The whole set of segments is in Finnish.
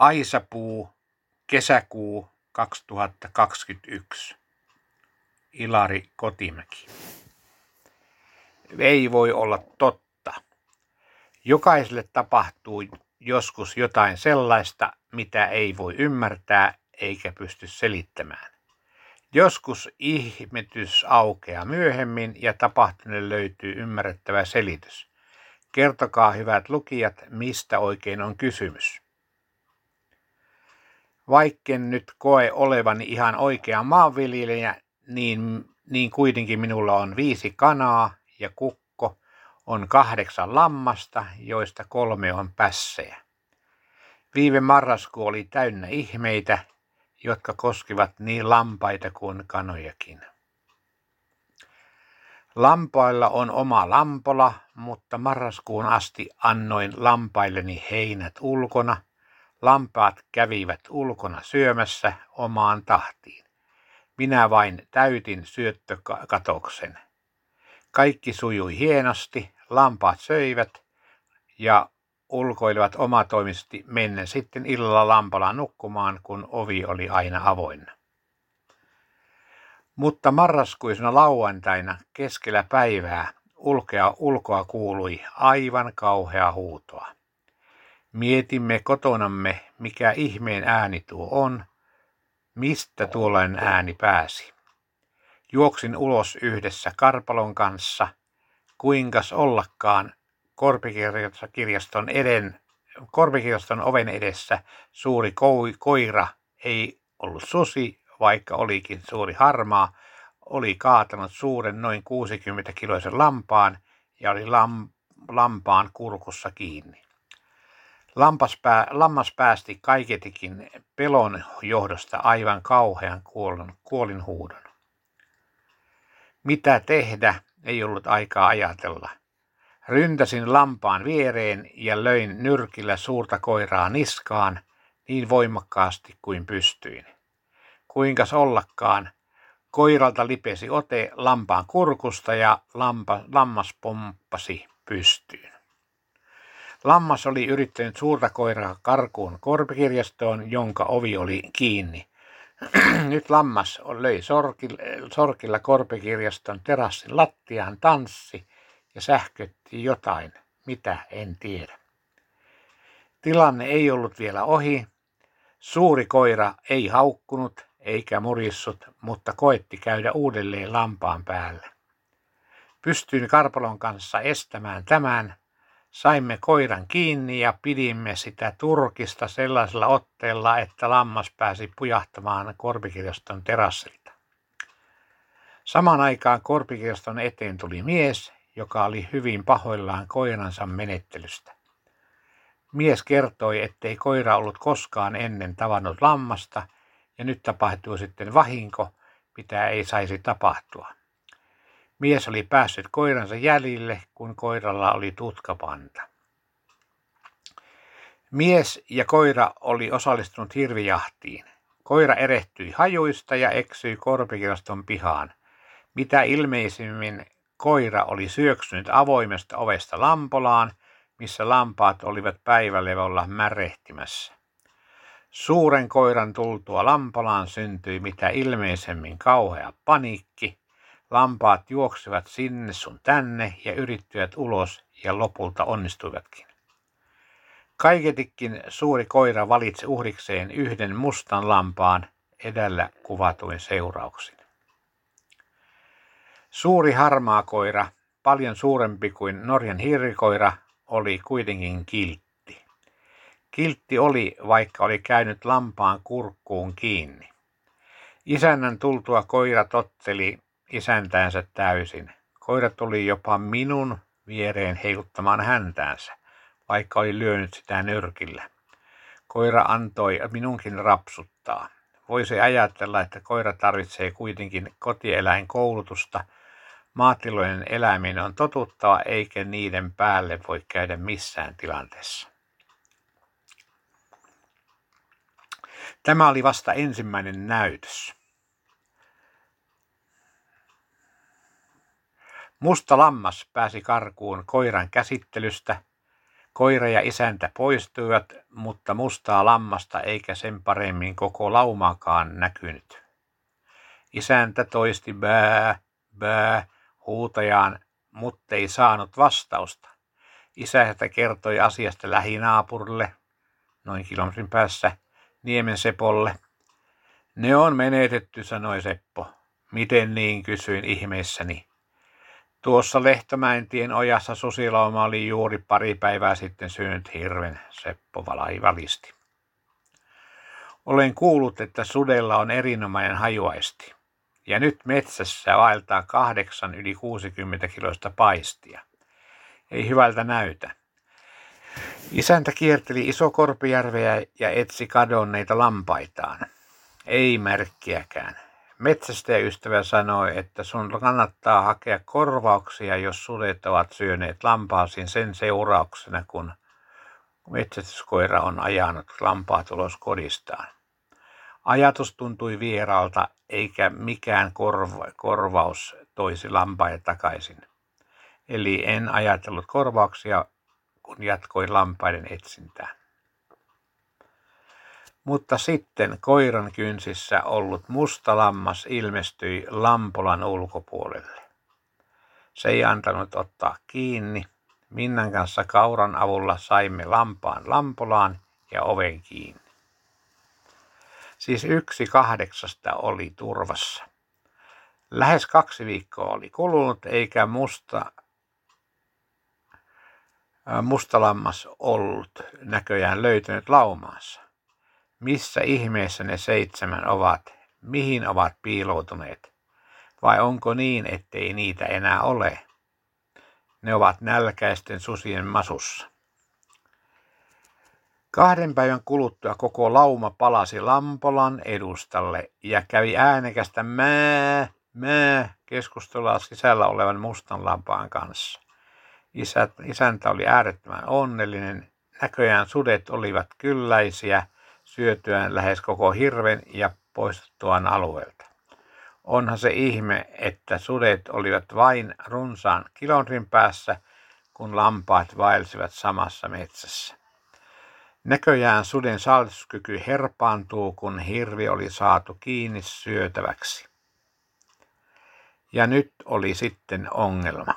Aisapuu, kesäkuu 2021. Ilari Kotimäki. Ei voi olla totta. Jokaiselle tapahtuu joskus jotain sellaista, mitä ei voi ymmärtää eikä pysty selittämään. Joskus ihmetys aukeaa myöhemmin ja tapahtuneelle löytyy ymmärrettävä selitys. Kertokaa, hyvät lukijat, mistä oikein on kysymys. Vaikken nyt koe olevani ihan oikea maanviljelijä, niin kuitenkin minulla on 5 kanaa ja kukko, on 8 lammasta, joista 3 on pässejä. Viime marraskuu oli täynnä ihmeitä, jotka koskivat niin lampaita kuin kanojakin. Lampailla on oma lampola, mutta marraskuun asti annoin lampailleni heinät ulkona. Lampaat kävivät ulkona syömässä omaan tahtiin. Minä vain täytin syöttökatoksen. Kaikki sujui hienosti, lampaat söivät ja ulkoilivat omatoimisesti mennen sitten illalla lampalaan nukkumaan, kun ovi oli aina avoinna. Mutta marraskuisena lauantaina keskellä päivää ulkoa kuului aivan kauhea huutoa. Mietimme kotonamme, mikä ihmeen ääni tuo on, mistä tuollainen ääni pääsi. Juoksin ulos yhdessä Karpalon kanssa, kuinkas ollakaan korpikirjaston oven edessä suuri koira, ei ollut susi, vaikka olikin suuri harmaa, oli kaatanut suuren noin 60-kiloisen lampaan ja oli lampaan kurkussa kiinni. Lammas päästi kaiketikin pelon johdosta aivan kauhean kuolinhuudon. Mitä tehdä, ei ollut aikaa ajatella. Ryntäsin lampaan viereen ja löin nyrkillä suurta koiraa niskaan niin voimakkaasti kuin pystyin. Kuinkas ollakaan, koiralta lipesi ote lampaan kurkusta ja lammas pomppasi pystyyn. Lammas oli yrittänyt suurta koiraa karkuun korpikirjastoon, jonka ovi oli kiinni. Nyt lammas löi sorkilla korpikirjaston terassin lattiaan, tanssi ja sähkötti jotain, mitä en tiedä. Tilanne ei ollut vielä ohi. Suuri koira ei haukkunut eikä murissut, mutta koetti käydä uudelleen lampaan päällä. Pystyin Karpalon kanssa estämään tämän. Saimme koiran kiinni ja pidimme sitä turkista sellaisella otteella, että lammas pääsi pujahtamaan korpikirjaston terassilta. Samaan aikaan korpikirjaston eteen tuli mies, joka oli hyvin pahoillaan koiransa menettelystä. Mies kertoi, ettei koira ollut koskaan ennen tavannut lammasta ja nyt tapahtui sitten vahinko, mitä ei saisi tapahtua. Mies oli päässyt koiransa jäljille, kun koiralla oli tutkapanta. Mies ja koira oli osallistunut hirvijahtiin. Koira erehtyi hajuista ja eksyi korpikirjaston pihaan. Mitä ilmeisimmin koira oli syöksynyt avoimesta ovesta lampolaan, missä lampaat olivat päivälevolla märehtimässä. Suuren koiran tultua lampolaan syntyi mitä ilmeisemmin kauhea paniikki. Lampaat juoksivat sinne sun tänne ja yrittivät ulos ja lopulta onnistuivatkin. Kaiketikin suuri koira valitsi uhrikseen yhden mustan lampaan edellä kuvatuin seurauksin. Suuri harmaa koira, paljon suurempi kuin Norjan hirvikoira, oli kuitenkin kiltti. Kiltti oli, vaikka oli käynyt lampaan kurkkuun kiinni. Isännän tultua koira totteli isäntäänsä täysin. Koira tuli jopa minun viereen heiluttamaan häntäänsä, vaikka oli lyönyt sitä nyrkillä. Koira antoi minunkin rapsuttaa. Voisi ajatella, että koira tarvitsee kuitenkin kotieläinkoulutusta. Maatilojen eläimiin on totuttava, eikä niiden päälle voi käydä missään tilanteessa. Tämä oli vasta ensimmäinen näytös. Musta lammas pääsi karkuun koiran käsittelystä. Koira ja isäntä poistuivat, mutta mustaa lammasta eikä sen paremmin koko laumaakaan näkynyt. Isäntä toisti bää, bää huutajaan, mutta ei saanut vastausta. Isäntä kertoi asiasta lähinaapurille, noin kilometrin päässä, Niemen Sepolle. Ne on menetetty, sanoi Seppo. Miten niin, kysyin ihmeissäni. Tuossa Lehtomäentien ojassa susilauma oli juuri pari päivää sitten syönyt hirven, Seppo valisti. Olen kuullut, että sudella on erinomainen hajuaisti. Ja nyt metsässä vaeltaa 8 yli 60 kiloista paistia. Ei hyvältä näytä. Isäntä kierteli Isokorpijärveä ja etsi kadonneita lampaitaan. Ei merkkiäkään. Metsästäjäystävä sanoi, että sun kannattaa hakea korvauksia, jos sudet ovat syöneet lampaasi sen seurauksena, kun metsästyskoira on ajanut lampaat ulos kodistaan. Ajatus tuntui vieraalta, eikä mikään korvaus toisi lampaita takaisin. Eli en ajatellut korvauksia, kun jatkoin lampaiden etsintää. Mutta sitten koiran kynsissä ollut musta lammas ilmestyi lampolan ulkopuolelle. Se ei antanut ottaa kiinni. Minnan kanssa kauran avulla saimme lampaan lampolaan ja oven kiinni. Siis 1/8 oli turvassa. Lähes 2 viikkoa oli kulunut, eikä musta lammas ollut näköjään löytynyt laumaansa. Missä ihmeessä ne 7 ovat? Mihin ovat piiloutuneet? Vai onko niin, ettei niitä enää ole? Ne ovat nälkäisten susien masussa. 2 päivän kuluttua koko lauma palasi Lampolan edustalle ja kävi äänekästä mää keskustelua sisällä olevan mustan lampaan kanssa. Isäntä oli äärettömän onnellinen. Näköjään sudet olivat kylläisiä syötyään lähes koko hirven ja poistuttuaan alueelta. Onhan se ihme, että sudet olivat vain runsaan kilometrin päässä, kun lampaat vaelsivat samassa metsässä. Näköjään suden saalistuskyky herpaantuu, kun hirvi oli saatu kiinni syötäväksi. Ja nyt oli sitten ongelma.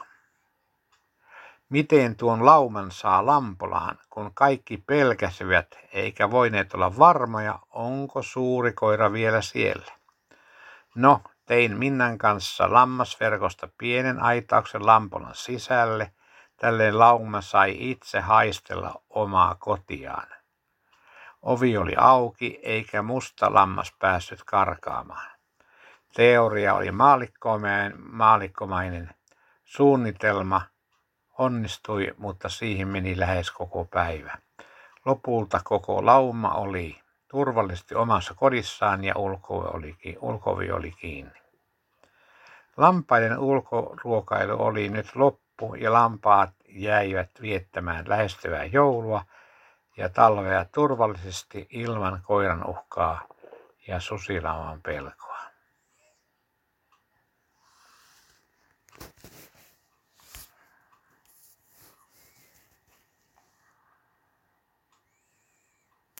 Miten tuon lauman saa Lampolaan, kun kaikki pelkäsivät eikä voineet olla varmoja, onko suuri koira vielä siellä? No, tein Minnan kanssa lammasverkosta pienen aitauksen Lampolan sisälle. Tälleen lauma sai itse haistella omaa kotiaan. Ovi oli auki eikä musta lammas päässyt karkaamaan. Teoria oli maallikkomainen. Suunnitelma onnistui, mutta siihen meni lähes koko päivä. Lopulta koko lauma oli turvallisesti omassa kodissaan ja ulko-ovi oli kiinni. Lampaiden ulkoruokailu oli nyt loppu ja lampaat jäivät viettämään lähestyvää joulua ja talvea turvallisesti ilman koiran uhkaa ja susilauman pelkoa.